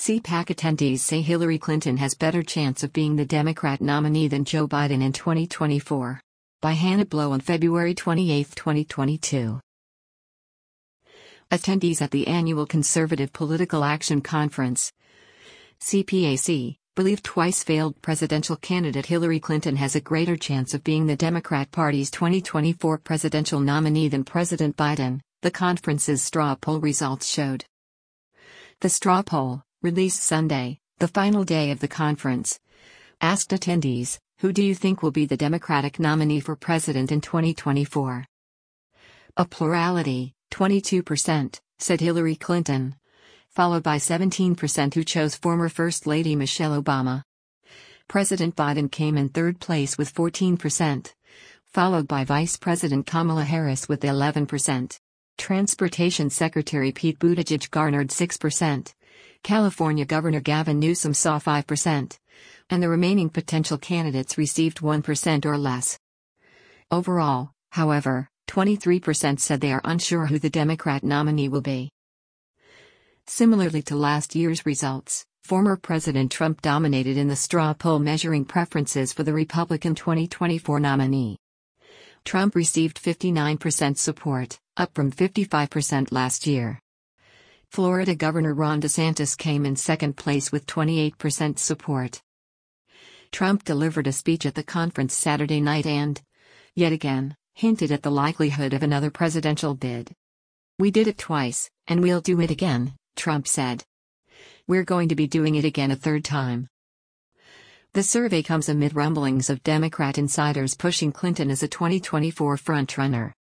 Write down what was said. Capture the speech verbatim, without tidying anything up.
CPAC attendees say Hillary Clinton has better chance of being the Democrat nominee than Joe Biden in twenty twenty-four. By Hannah Blow on February twenty-eighth, twenty twenty-two. Attendees at the annual Conservative Political Action Conference, C P A C, believe twice-failed presidential candidate Hillary Clinton has a greater chance of being the Democrat Party's twenty twenty-four presidential nominee than President Biden, the conference's straw poll results showed. The straw poll, released Sunday, the final day of the conference, asked attendees, who do you think will be the Democratic nominee for president in twenty twenty-four? A plurality, twenty-two percent, said Hillary Clinton, followed by seventeen percent who chose former First Lady Michelle Obama. President Biden came in third place with fourteen percent, followed by Vice President Kamala Harris with eleven percent. Transportation Secretary Pete Buttigieg garnered six percent. California Governor Gavin Newsom saw five percent, and the remaining potential candidates received one percent or less. Overall, however, twenty-three percent said they are unsure who the Democrat nominee will be. Similarly to last year's results, former President Trump dominated in the straw poll measuring preferences for the Republican twenty twenty-four nominee. Trump received fifty-nine percent support, up from fifty-five percent last year. Florida Governor Ron DeSantis came in second place with twenty-eight percent support. Trump delivered a speech at the conference Saturday night and, yet again, hinted at the likelihood of another presidential bid. "We did it twice, and we'll do it again," Trump said. "We're going to be doing it again a third time." The survey comes amid rumblings of Democrat insiders pushing Clinton as a twenty twenty-four frontrunner.